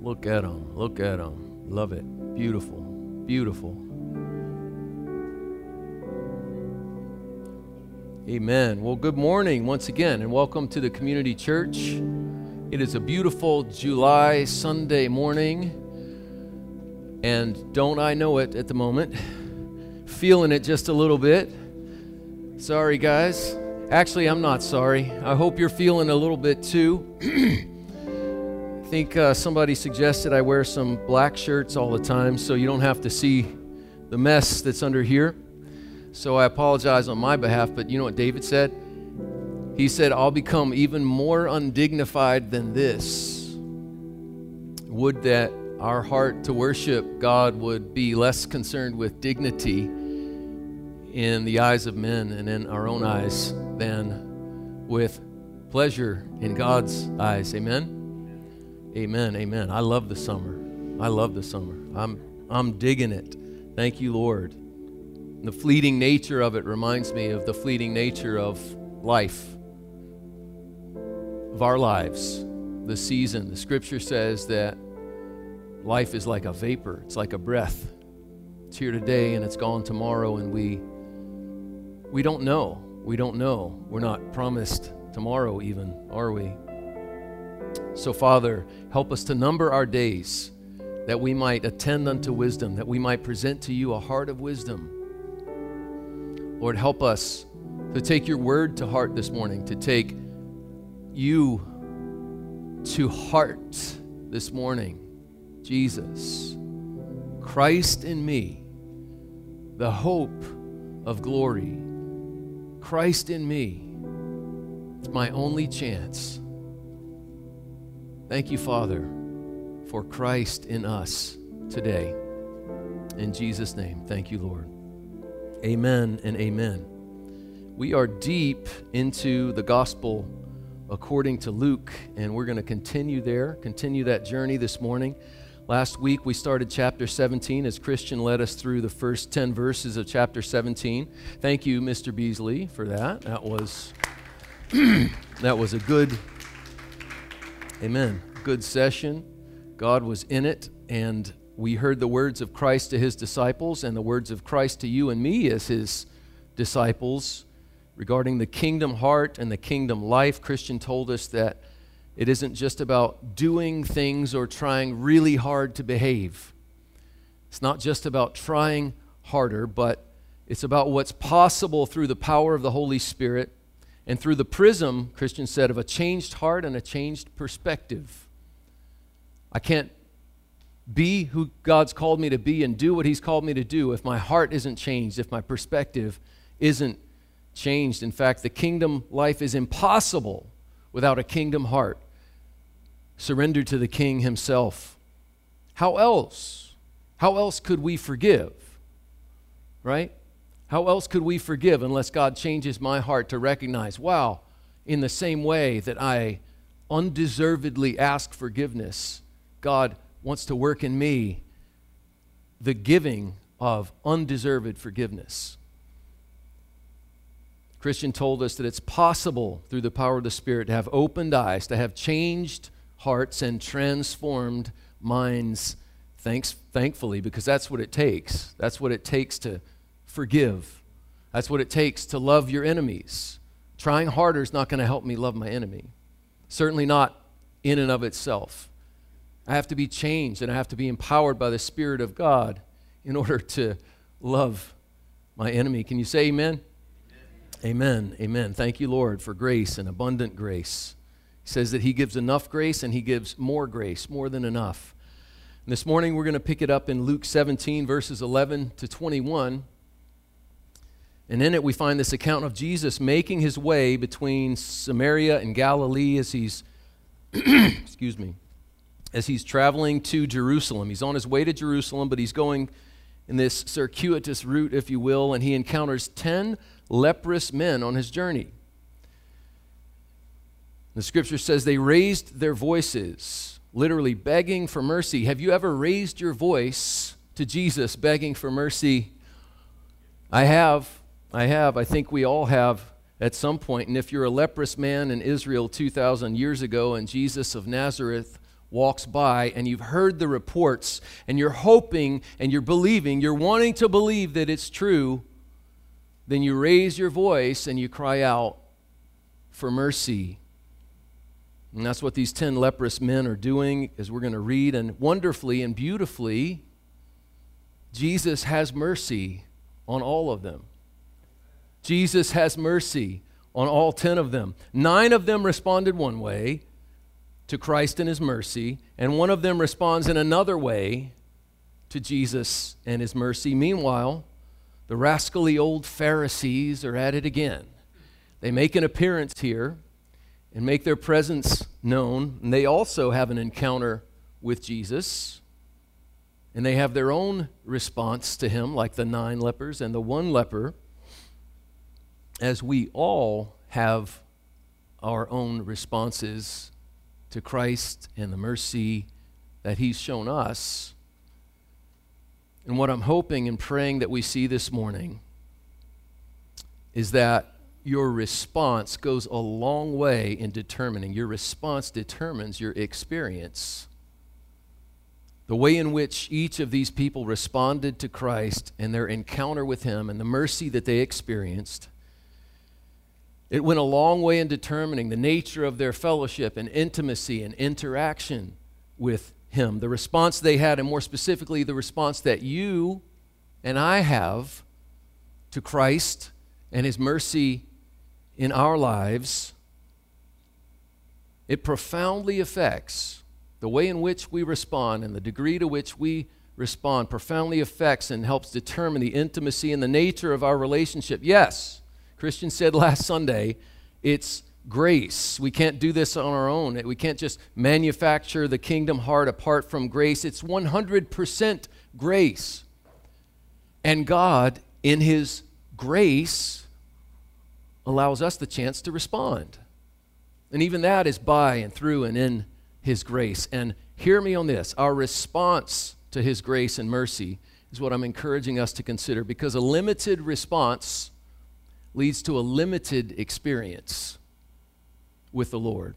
Look at them. Look at them. Love it. Beautiful. Beautiful. Amen. Well, good morning once again, and welcome to the Community Church. It is a beautiful July Sunday morning, and don't I know it at the moment. Feeling it just a little bit. Sorry, guys. Actually, I'm not sorry. I hope you're feeling a little bit too. I think somebody suggested I wear some black shirts all the time so you don't have to see the mess that's under here. So I apologize on my behalf, but you know what David said? He said, I'll become even more undignified than this. Would that our heart to worship God would be less concerned with dignity in the eyes of men and in our own eyes than with pleasure in God's eyes. Amen? Amen, amen. I love the summer. I love the summer. I'm digging it. Thank you, Lord. The fleeting nature of it reminds me of the fleeting nature of life, of our lives, the season. The scripture says that life is like a vapor. It's like a breath. It's here today and it's gone tomorrow, and we don't know. We don't know. We're not promised tomorrow even, are we? So, Father, help us to number our days that we might attend unto wisdom, that we might present to you a heart of wisdom. Lord, help us to take your word to heart this morning, to take you to heart this morning. Jesus, Christ in me, the hope of glory. Christ in me, it's my only chance. Thank you, Father, for Christ in us today. In Jesus' name, thank you, Lord. Amen and amen. We are deep into the gospel according to Luke, and we're going to continue that journey this morning. Last week we started chapter 17 as Christian led us through the first 10 verses of chapter 17. Thank you, Mr. Beasley, for that. That was a good, amen, good session. God was in it, and we heard the words of Christ to his disciples and the words of Christ to you and me as his disciples regarding the kingdom heart and the kingdom life. Christian told us that it isn't just about doing things or trying really hard to behave. It's not just about trying harder, but it's about what's possible through the power of the Holy Spirit and through the prism, Christian said, of a changed heart and a changed perspective. I can't be who God's called me to be and do what he's called me to do if my heart isn't changed, if my perspective isn't changed. In fact, the kingdom life is impossible without a kingdom heart surrendered to the King himself. How else? How else could we forgive? Right? How else could we forgive unless God changes my heart to recognize, wow, in the same way that I undeservedly ask forgiveness, God wants to work in me the giving of undeserved forgiveness. Christian told us that it's possible through the power of the Spirit to have opened eyes, to have changed hearts and transformed minds, thankfully, because that's what it takes. That's what it takes to forgive. That's what it takes to love your enemies. Trying harder is not going to help me love my enemy. Certainly not in and of itself. I have to be changed, and I have to be empowered by the Spirit of God in order to love my enemy. Can you say amen? Amen. Amen. Thank you, Lord, for grace and abundant grace. He says that he gives enough grace and he gives more grace, more than enough. And this morning we're going to pick it up in Luke 17, verses 11 to 21. And in it we find this account of Jesus making his way between Samaria and Galilee as he's, as he's traveling to Jerusalem. He's on his way to Jerusalem, but he's going in this circuitous route, if you will, and he encounters 10 leprous men on his journey. The scripture says they raised their voices, literally begging for mercy. Have you ever raised your voice to Jesus begging for mercy? I have. I think we all have at some point. And if you're a leprous man in Israel 2,000 years ago and Jesus of Nazareth walks by and you've heard the reports and you're hoping and you're believing, you're wanting to believe that it's true, then you raise your voice and you cry out for mercy. And that's what these 10 leprous men are doing, as we're going to read. And wonderfully and beautifully, Jesus has mercy on all of them. Jesus has mercy on all 10 of them. 9 of them responded one way to Christ and his mercy, and one of them responds in another way to Jesus and his mercy. Meanwhile, the rascally old Pharisees are at it again. They make an appearance here and make their presence known, and they also have an encounter with Jesus, and they have their own response to him, like the 9 lepers and the 1 leper, as we all have our own responses to Christ and the mercy that he's shown us. And what I'm hoping and praying that we see this morning is that your response goes a long way in determining. Your response determines your experience. The way in which each of these people responded to Christ and their encounter with him and the mercy that they experienced, it went a long way in determining the nature of their fellowship and intimacy and interaction with him. The response they had, and more specifically, the response that you and I have to Christ and his mercy in our lives, it profoundly affects the way in which we respond, and the degree to which we respond profoundly affects and helps determine the intimacy and the nature of our relationship. Yes, Christian said last Sunday, it's grace. We can't do this on our own. We can't just manufacture the kingdom heart apart from grace. It's 100% grace. And God, in his grace, allows us the chance to respond. And even that is by and through and in his grace. And hear me on this. Our response to his grace and mercy is what I'm encouraging us to consider, because a limited response leads to a limited experience with the Lord.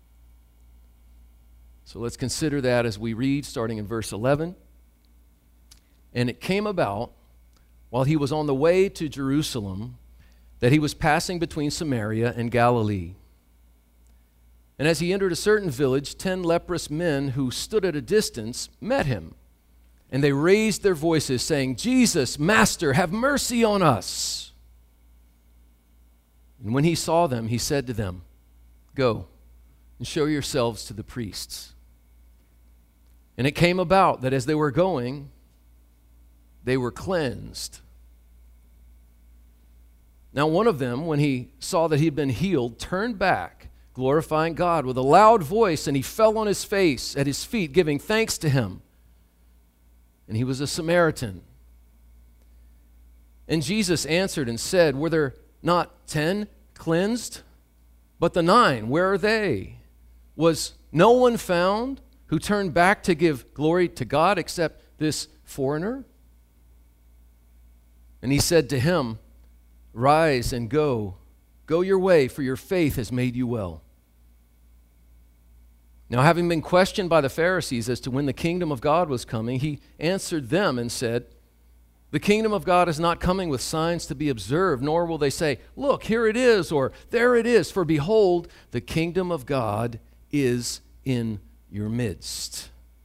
So let's consider that as we read, starting in verse 11. And it came about, while he was on the way to Jerusalem, that he was passing between Samaria and Galilee. And as he entered a certain village, 10 leprous men who stood at a distance met him. And they raised their voices, saying, Jesus, Master, have mercy on us. And when he saw them, he said to them, Go and show yourselves to the priests. And it came about that as they were going, they were cleansed. Now one of them, when he saw that he had been healed, turned back, glorifying God with a loud voice, and he fell on his face at his feet, giving thanks to him. And he was a Samaritan. And Jesus answered and said, Were there not 10 cleansed? But the 9, where are they? Was no one found who turned back to give glory to God except this foreigner? And he said to him, Rise and go. Go your way, for your faith has made you well. Now, having been questioned by the Pharisees as to when the kingdom of God was coming, he answered them and said, The kingdom of God is not coming with signs to be observed, nor will they say, Look, here it is, or there it is. For behold, the kingdom of God is in your midst.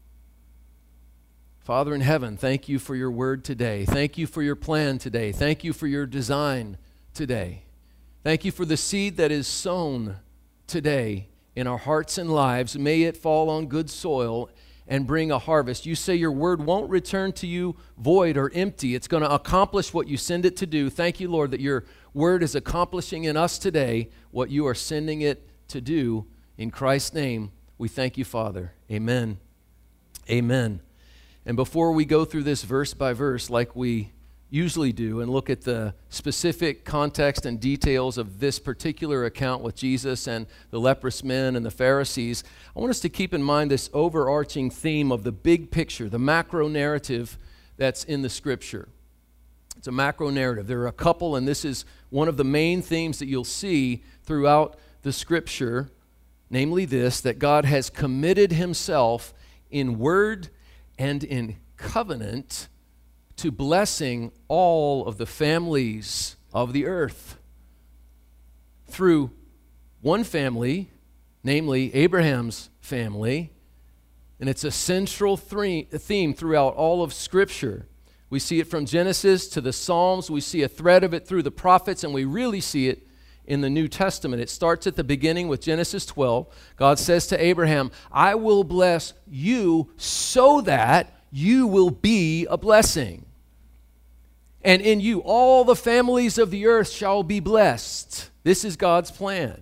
Father in heaven, thank you for your word today. Thank you for your plan today. Thank you for your design today. Thank you for the seed that is sown today in our hearts and lives. May it fall on good soil and bring a harvest. You say your word won't return to you void or empty. It's going to accomplish what you send it to do. Thank you, Lord, that your word is accomplishing in us today what you are sending it to do. In Christ's name, we thank you, Father. Amen. Amen. And before we go through this verse by verse like we usually do and look at the specific context and details of this particular account with Jesus and the leprous men and the Pharisees, I want us to keep in mind this overarching theme of the big picture, the macro narrative that's in the Scripture. It's a macro narrative. There are a couple, and this is one of the main themes that you'll see throughout the Scripture. namely this, that God has committed himself in word and in covenant to blessing all of the families of the earth through one family, namely Abraham's family. And it's a central theme throughout all of Scripture. We see it from Genesis to the Psalms. We see a thread of it through the prophets, and we really see it in the New Testament. It starts at the beginning with Genesis 12. God says to Abraham, I will bless you so that you will be a blessing. And in you all the families of the earth shall be blessed. This is God's plan.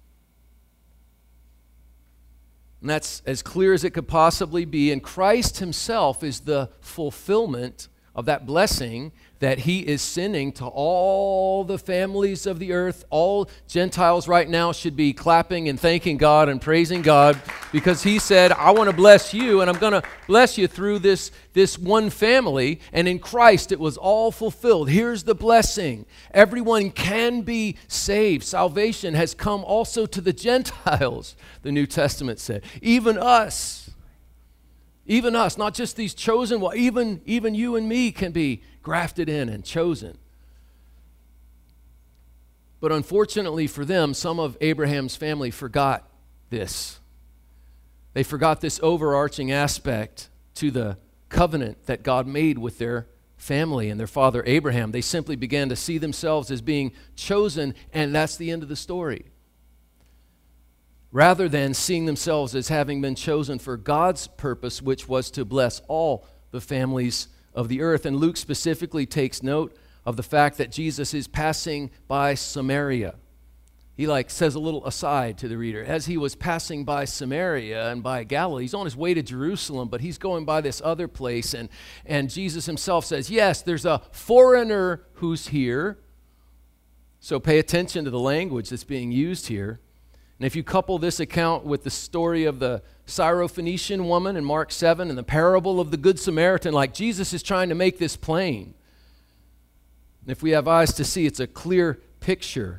And that's as clear as it could possibly be. And Christ himself is the fulfillment of that blessing that he is sending to all the families of the earth. All Gentiles right now should be clapping and thanking God and praising God, because he said, I want to bless you, and I'm going to bless you through this one family. And in Christ it was all fulfilled. Here's the blessing. Everyone can be saved. Salvation has come also to the Gentiles, the New Testament said. Even us, not just these chosen ones, even you and me can be grafted in and chosen. But unfortunately for them, some of Abraham's family forgot this. They forgot this overarching aspect to the covenant that God made with their family and their father Abraham. They simply began to see themselves as being chosen, and that's the end of the story, rather than seeing themselves as having been chosen for God's purpose, which was to bless all the families of the earth. And Luke specifically takes note of the fact that Jesus is passing by Samaria. He says a little aside to the reader. As he was passing by Samaria and by Galilee, he's on his way to Jerusalem, but he's going by this other place. And Jesus himself says, yes, there's a foreigner who's here. So pay attention to the language that's being used here. And if you couple this account with the story of the Syrophoenician woman in Mark 7 and the parable of the Good Samaritan, Jesus is trying to make this plain. And if we have eyes to see, it's a clear picture.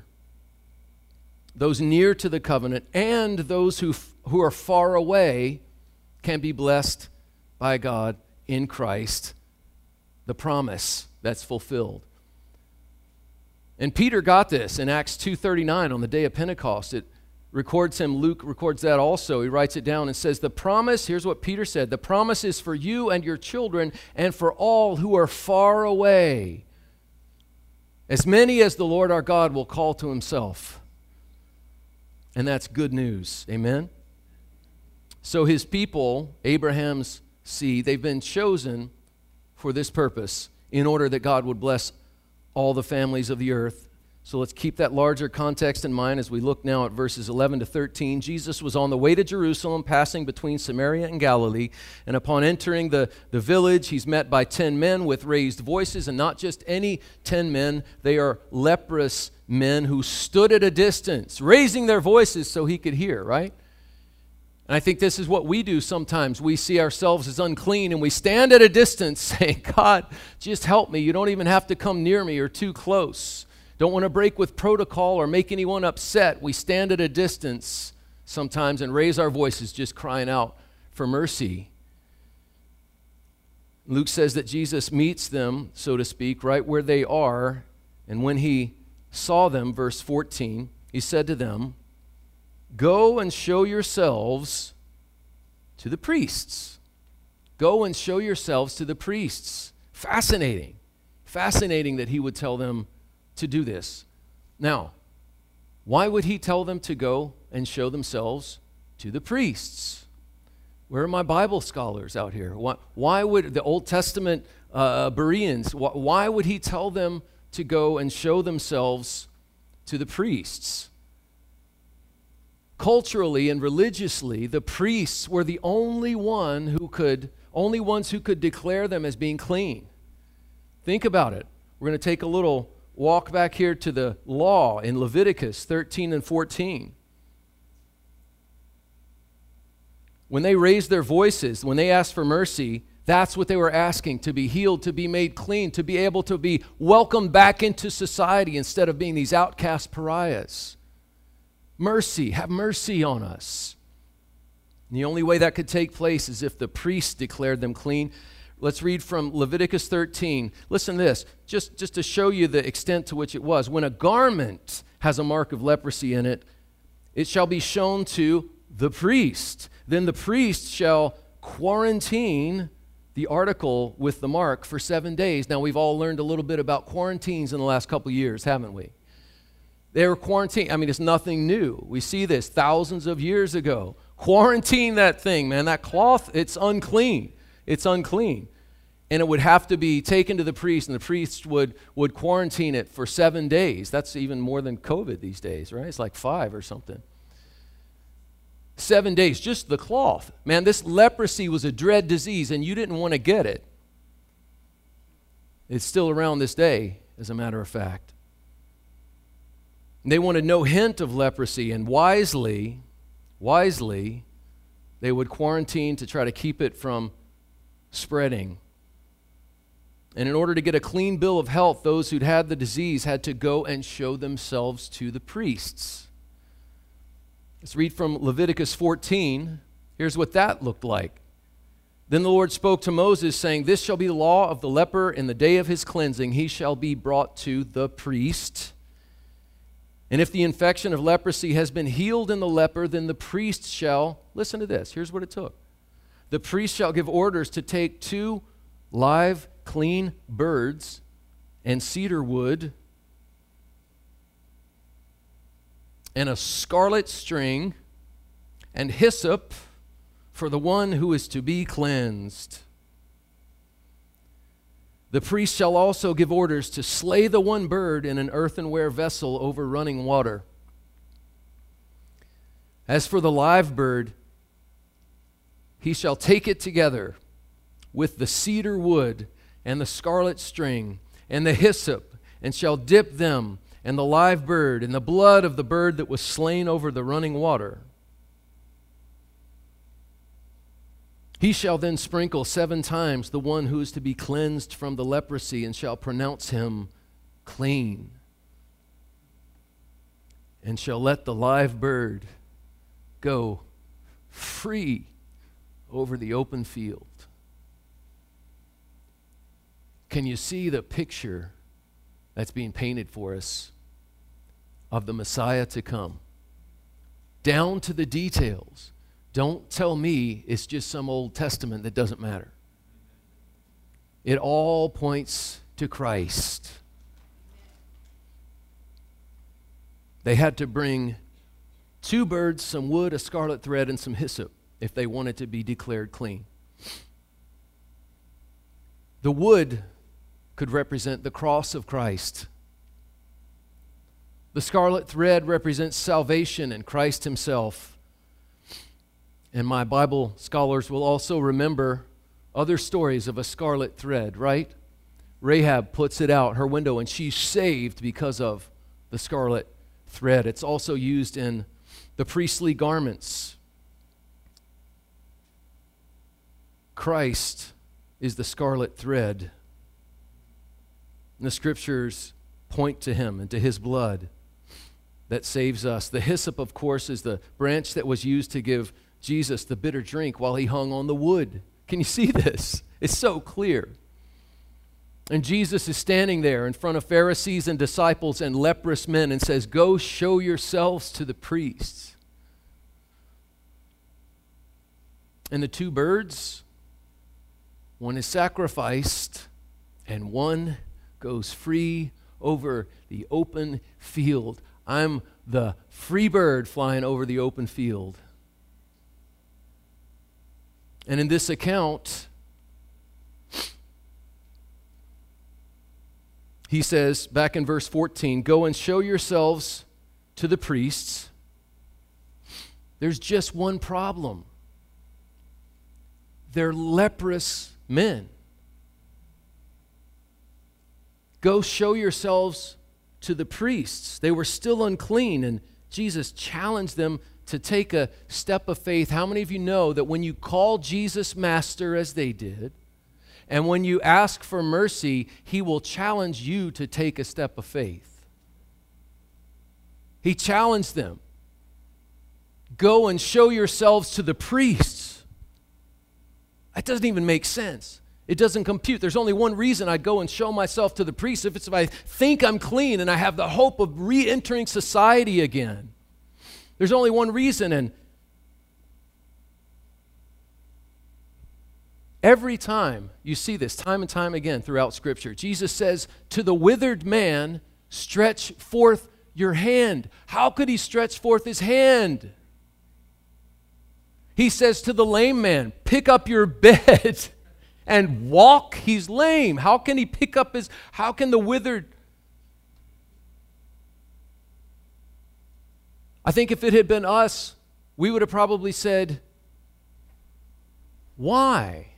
Those near to the covenant and those who are far away can be blessed by God in Christ, the promise that's fulfilled. And Peter got this in Acts 2:39 on the day of Pentecost. Luke records that also. He writes it down and says, the promise, here's what Peter said, the promise is for you and your children and for all who are far away, as many as the Lord our God will call to himself. And that's good news. Amen? So his people, Abraham's seed, they've been chosen for this purpose in order that God would bless all the families of the earth. So let's keep that larger context in mind as we look now at verses 11 to 13. Jesus was on the way to Jerusalem, passing between Samaria and Galilee. And upon entering the village, he's met by 10 men with raised voices. And not just any 10 men, they are leprous men who stood at a distance, raising their voices so he could hear, right? And I think this is what we do sometimes. We see ourselves as unclean and we stand at a distance saying, God, just help me. You don't even have to come near me or too close. Don't want to break with protocol or make anyone upset. We stand at a distance sometimes and raise our voices just crying out for mercy. Luke says that Jesus meets them, so to speak, right where they are. And when he saw them, verse 14, he said to them, go and show yourselves to the priests. Go and show yourselves to the priests. Fascinating. Fascinating that he would tell them to do this. Now, why would he tell them to go and show themselves to the priests? Where are my Bible scholars out here? Why would the Old Testament Bereans, why would he tell them to go and show themselves to the priests? Culturally and religiously, the priests were the only ones who could declare them as being clean. Think about it. We're going to take a little walk back here to the law in Leviticus 13 and 14. When they raised their voices, when they asked for mercy, that's what they were asking, to be healed, to be made clean, to be able to be welcomed back into society instead of being these outcast pariahs. Mercy, have mercy on us. And the only way that could take place is if the priest declared them clean. Let's read from Leviticus 13. Listen to this, just to show you the extent to which it was. When a garment has a mark of leprosy in it, it shall be shown to the priest. Then the priest shall quarantine the article with the mark for 7 days. Now, we've all learned a little bit about quarantines in the last couple of years, haven't we? They were quarantined. I mean, it's nothing new. We see this thousands of years ago. Quarantine that thing, man. That cloth, it's unclean. It's unclean. And it would have to be taken to the priest, and the priest would quarantine it for 7 days. That's even more than COVID these days, right? It's like 5 or something. 7 days, just the cloth. Man, this leprosy was a dread disease, and you didn't want to get it. It's still around this day, as a matter of fact. They wanted no hint of leprosy, and wisely, they would quarantine to try to keep it from spreading. And in order to get a clean bill of health, those who'd had the disease had to go and show themselves to the priests. Let's read from Leviticus 14. Here's what that looked like. Then the Lord spoke to Moses, saying, "This shall be the law of the leper in the day of his cleansing. He shall be brought to the priest. And if the infection of leprosy has been healed in the leper, then the priest shall," listen to this, here's what it took. "The priest shall give orders to take 2 live, clean birds and cedar wood and a scarlet string and hyssop for the one who is to be cleansed. The priest shall also give orders to slay the one bird in an earthenware vessel over running water. As for the live bird, he shall take it together with the cedar wood and the scarlet string and the hyssop, and shall dip them and the live bird in the blood of the bird that was slain over the running water. He shall then sprinkle 7 times the one who is to be cleansed from the leprosy, and shall pronounce him clean, and shall let the live bird go free over the open field." Can you see the picture that's being painted for us of the Messiah to come? Down to the details. Don't tell me it's just some Old Testament that doesn't matter. It all points to Christ. They had to bring 2 birds, some wood, a scarlet thread, and some hyssop if they wanted to be declared clean. The wood could represent the cross of Christ. The scarlet thread represents salvation and Christ himself. And my Bible scholars will also remember other stories of a scarlet thread, right? Rahab puts it out her window, and she's saved because of the scarlet thread. It's also used in the priestly garments. Christ is the scarlet thread. And the scriptures point to him and to his blood that saves us. The hyssop, of course, is the branch that was used to give Jesus the bitter drink while he hung on the wood. Can you see this? It's so clear. And Jesus is standing there in front of Pharisees and disciples and leprous men and says, "Go show yourselves to the priests." And the 2 birds, one is sacrificed and one goes free over the open field. I'm the free bird flying over the open field. And in this account, he says, back in verse 14, "Go and show yourselves to the priests." There's just one problem. They're leprous men. Go show yourselves to the priests. They were still unclean, and Jesus challenged them to take a step of faith. How many of you know that when you call Jesus Master, as they did, and when you ask for mercy, he will challenge you to take a step of faith? He challenged them. go and show yourselves to the priests. That doesn't even make sense. It doesn't compute. There's only one reason I'd go and show myself to the priest. If I think I'm clean and I have the hope of re-entering society again. There's only one reason. And every time you see this, time and time again throughout Scripture, Jesus says, to the withered man, stretch forth your hand. How could he stretch forth his hand? He says to the lame man, pick up your bed and walk. He's lame. How can he pick up how can the withered? I think if it had been us, we would have probably said, why?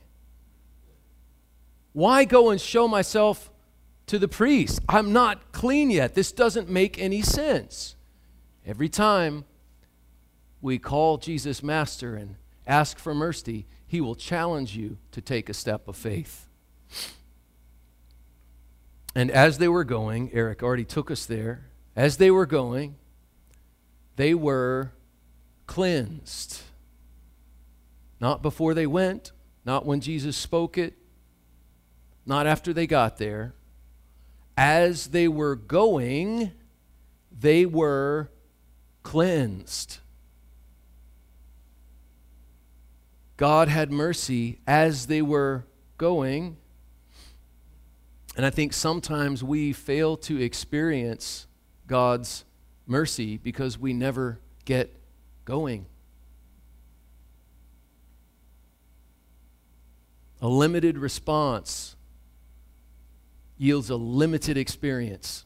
Why go and show myself to the priest? I'm not clean yet. This doesn't make any sense. Every time we call Jesus Master and ask for mercy, he will challenge you to take a step of faith. And as they were going, Eric already took us there, as they were going, they were cleansed. Not before they went, not when Jesus spoke it, not after they got there. As they were going, they were cleansed. God had mercy as they were going. And I think sometimes we fail to experience God's mercy because we never get going. A limited response yields a limited experience.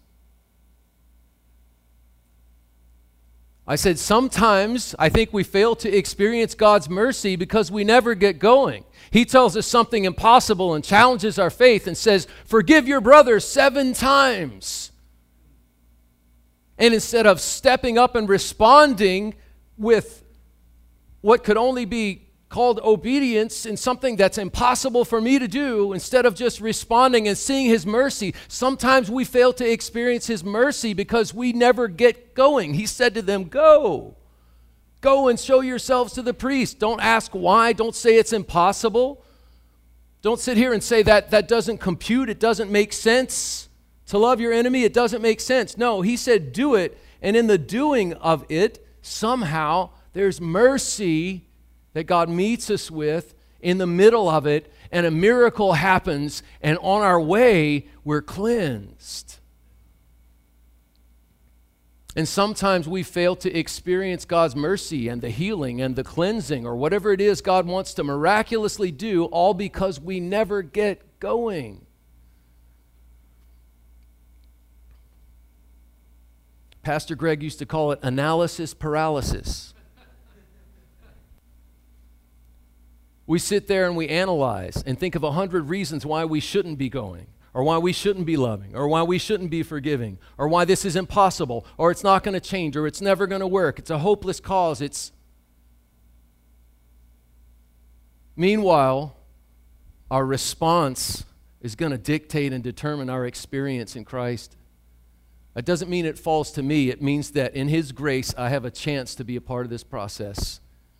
I said sometimes I think we fail to experience God's mercy because we never get going. He tells us something impossible and challenges our faith and says, forgive your brother 7 times. And instead of stepping up and responding with what could only be called obedience in something that's impossible for me to do, instead of just responding and seeing his mercy, sometimes we fail to experience his mercy because we never get going. He said to them, go and show yourselves to the priest. Don't ask why. Don't say it's impossible. Don't sit here and say that doesn't compute. It doesn't make sense. To love your enemy, it doesn't make sense. No, he said do it, and in the doing of it, somehow there's mercy that God meets us with in the middle of it, and a miracle happens, and on our way, we're cleansed. And sometimes we fail to experience God's mercy and the healing and the cleansing or whatever it is God wants to miraculously do, all because we never get going. Pastor Greg used to call it analysis paralysis. We sit there and we analyze and think of 100 reasons why we shouldn't be going, or why we shouldn't be loving, or why we shouldn't be forgiving, or why this is impossible, or it's not going to change, or it's never going to work. It's a hopeless cause. Meanwhile, our response is going to dictate and determine our experience in Christ. That doesn't mean it falls to me. It means that in His grace, I have a chance to be a part of this process.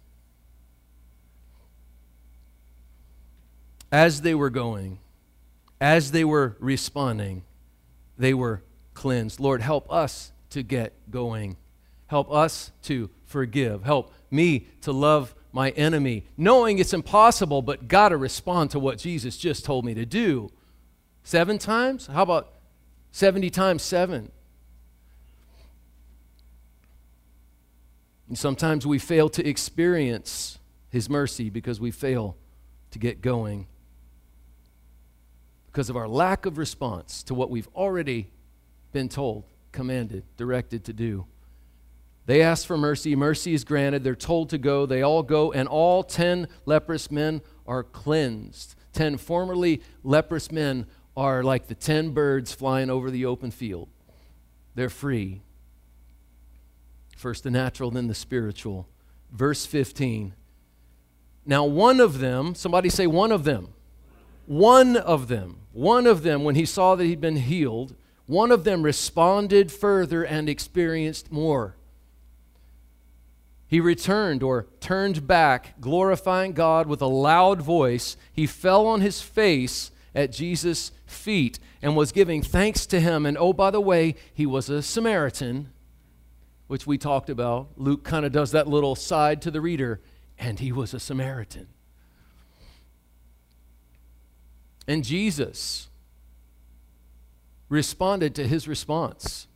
As they were going, as they were responding, they were cleansed. Lord, help us to get going. Help us to forgive. Help me to love my enemy, knowing it's impossible, but got to respond to what Jesus just told me to do. 7 times? How about 70 times 7? And sometimes we fail to experience His mercy because we fail to get going, because of our lack of response to what we've already been told, commanded, directed to do. They ask for mercy. Mercy is granted. They're told to go. They all go, and all 10 leprous men are cleansed. 10 formerly leprous men are like the 10 birds flying over the open field. They're free. First the natural, then the spiritual. Verse 15. Now one of them, somebody say one of them. One of them, when he saw that he'd been healed, one of them responded further and experienced more. He returned or turned back, glorifying God with a loud voice. He fell on his face at Jesus' feet and was giving thanks to him. And oh, by the way, he was a Samaritan, which we talked about. Luke kind of does that little side to the reader, and he was a Samaritan. And Jesus responded to his response.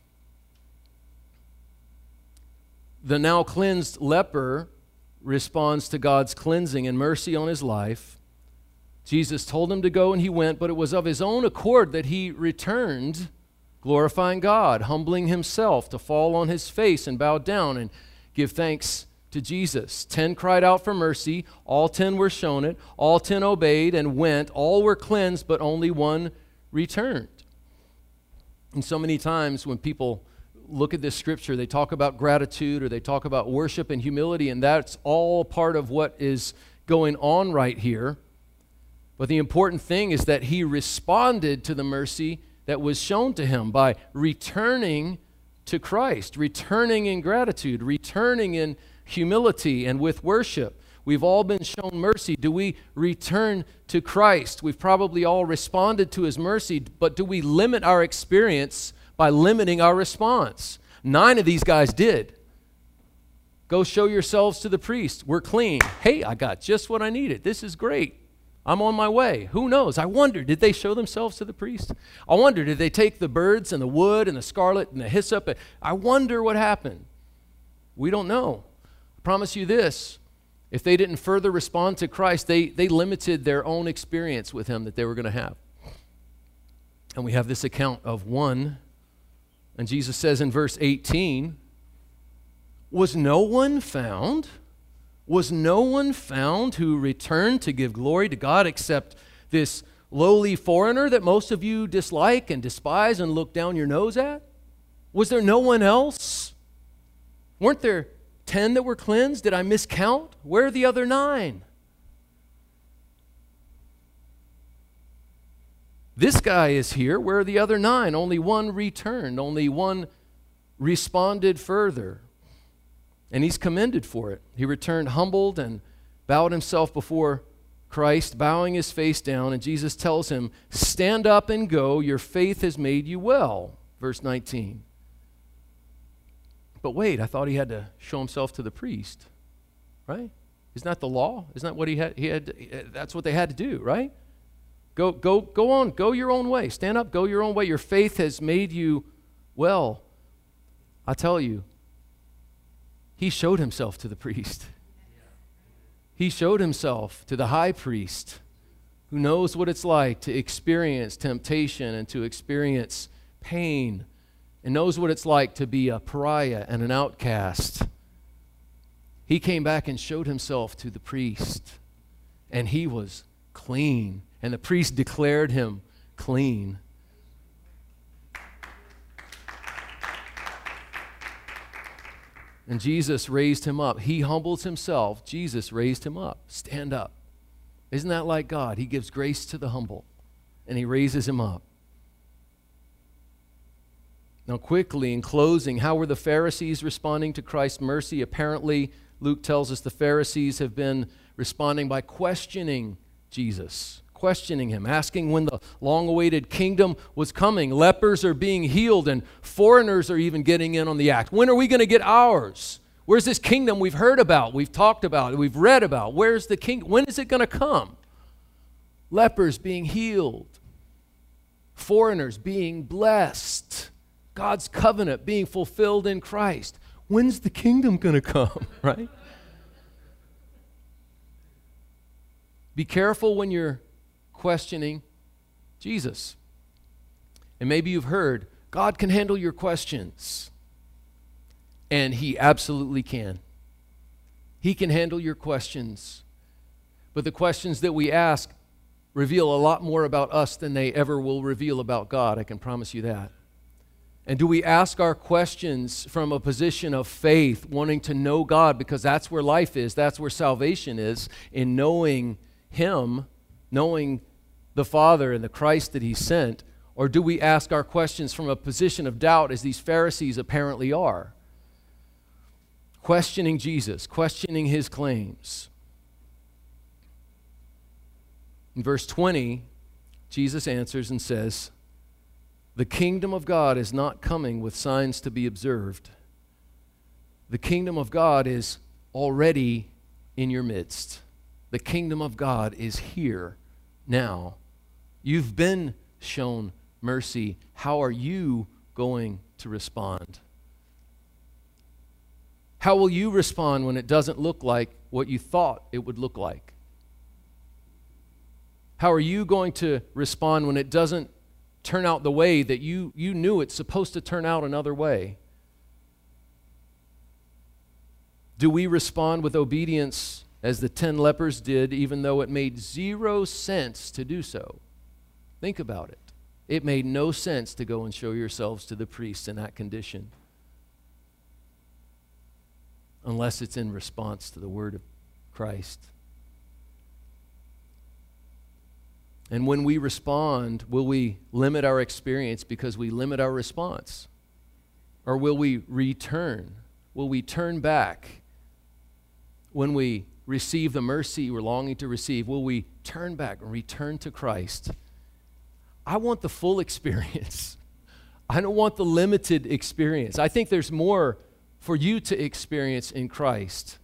The now cleansed leper responds to God's cleansing and mercy on his life. Jesus told him to go, and he went, but it was of his own accord that he returned, glorifying God, humbling himself to fall on his face and bow down and give thanks to Jesus. 10 cried out for mercy. All 10 were shown it. All 10 obeyed and went. All were cleansed, but only one returned. And so many times when people look at this scripture, they talk about gratitude or they talk about worship and humility, and that's all part of what is going on right here. But the important thing is that he responded to the mercy that was shown to him by returning to Christ, returning in gratitude, returning in humility and with worship. We've all been shown mercy. Do we return to Christ? We've probably all responded to his mercy, but do we limit our experience by limiting our response? 9 of these guys did. Go show yourselves to the priest. We're clean. Hey, I got just what I needed. This is great. I'm on my way. Who knows? I wonder, did they show themselves to the priest? I wonder, did they take the birds and the wood and the scarlet and the hyssop? I wonder what happened. We don't know. I promise you this. If they didn't further respond to Christ, they limited their own experience with him that they were going to have. And we have this account of one. And Jesus says in verse 18, was no one found who returned to give glory to God except this lowly foreigner that most of you dislike and despise and look down your nose at? Was there no one else? Weren't there 10 that were cleansed? Did I miscount? Where are the other 9? This guy is here. Where are the other 9? Only one returned. Only one responded further. And he's commended for it. He returned humbled and bowed himself before Christ, bowing his face down. And Jesus tells him, stand up and go. Your faith has made you well. Verse 19. But wait, I thought he had to show himself to the priest, right? Isn't that the law? Isn't that what he had? That's what they had to do, right? Go on, go your own way. Stand up, go your own way. Your faith has made you well. I tell you, he showed himself to the priest. He showed himself to the high priest who knows what it's like to experience temptation and to experience pain and knows what it's like to be a pariah and an outcast. He came back and showed himself to the priest, and he was clean, and the priest declared him clean. And Jesus raised him up. He humbles himself. Jesus raised him up. Stand up. Isn't that like God? He gives grace to the humble, and he raises him up. Now, quickly, in closing, how were the Pharisees responding to Christ's mercy? Apparently, Luke tells us the Pharisees have been responding by questioning Jesus, questioning him, asking when the long-awaited kingdom was coming. Lepers are being healed, and foreigners are even getting in on the act. When are we going to get ours? Where's this kingdom we've heard about, we've talked about, we've read about? Where's the kingdom? When is it going to come? Lepers being healed, foreigners being blessed, God's covenant being fulfilled in Christ. When's the kingdom going to come, right? Be careful when you're questioning Jesus. And maybe you've heard, God can handle your questions. And he absolutely can. He can handle your questions. But the questions that we ask reveal a lot more about us than they ever will reveal about God. I can promise you that. And do we ask our questions from a position of faith, wanting to know God, because that's where life is, that's where salvation is, in knowing him, knowing the Father and the Christ that he sent? Or do we ask our questions from a position of doubt, as these Pharisees apparently are? questioning Jesus, questioning his claims. In verse 20, Jesus answers and says, "The kingdom of God is not coming with signs to be observed. The kingdom of God is already in your midst. The kingdom of God is here now. You've been shown mercy. How are you going to respond? How will you respond when it doesn't look like what you thought it would look like? How are you going to respond when it doesn't turn out the way that you knew it's supposed to turn out another way? Do we respond with obedience as the 10 lepers did, even though it made 0 sense to do so? Think about it. It made no sense to go and show yourselves to the priests in that condition, unless it's in response to the word of Christ. And when we respond, will we limit our experience because we limit our response? Or will we return? Will we turn back when we receive the mercy we're longing to receive? Will we turn back and return to Christ? I want the full experience. I don't want the limited experience. I think there's more for you to experience in Christ.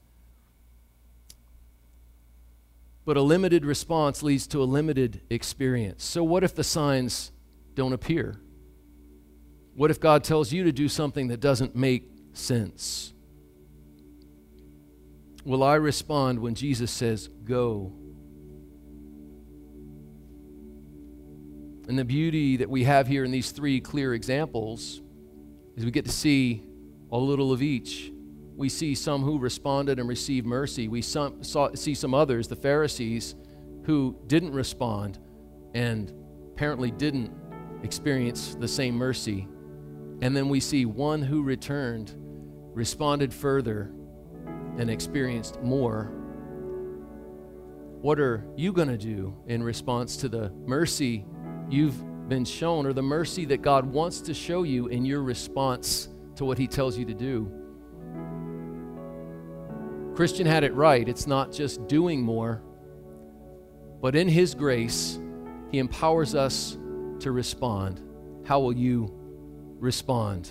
But a limited response leads to a limited experience. So what if the signs don't appear? What if God tells you to do something that doesn't make sense? Will I respond when Jesus says, "Go"? And the beauty that we have here in these 3 clear examples is we get to see a little of each. We see some who responded and received mercy. We see some others, the Pharisees, who didn't respond and apparently didn't experience the same mercy. And then we see one who returned, responded further, and experienced more. What are you going to do in response to the mercy you've been shown, or the mercy that God wants to show you in your response to what he tells you to do? Christian had it right. It's not just doing more, but in his grace, he empowers us to respond. How will you respond?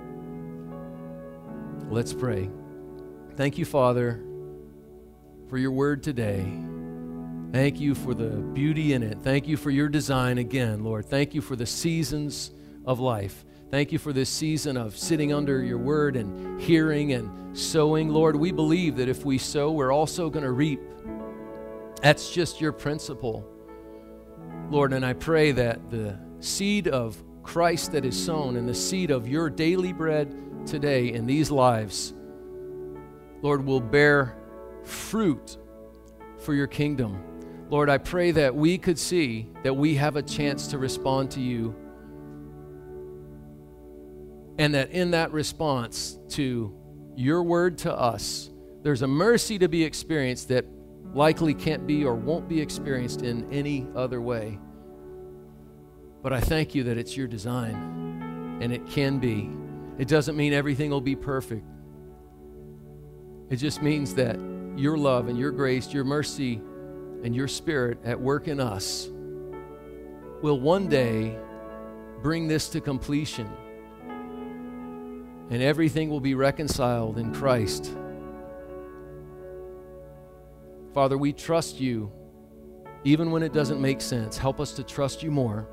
Let's pray. Thank you, Father, for your word today. Thank you for the beauty in it. Thank you for your design again, Lord. Thank you for the seasons of life. Thank you for this season of sitting under your word and hearing and sowing. Lord, we believe that if we sow, we're also going to reap. That's just your principle, Lord. And I pray that the seed of Christ that is sown and the seed of your daily bread today in these lives, Lord, will bear fruit for your kingdom. Lord, I pray that we could see that we have a chance to respond to you, and that in that response to your word to us, there's a mercy to be experienced that likely can't be or won't be experienced in any other way. But I thank you that it's your design, and it can be. It doesn't mean everything will be perfect. It just means that your love and your grace, your mercy, and your spirit at work in us will one day bring this to completion, and everything will be reconciled in Christ. Father, we trust you even when it doesn't make sense. Help us to trust you more.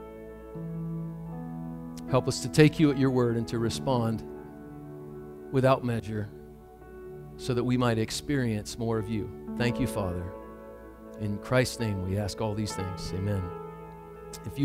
Help us to take you at your word and to respond without measure so that we might experience more of you. Thank you, Father. In Christ's name we ask all these things. Amen. If you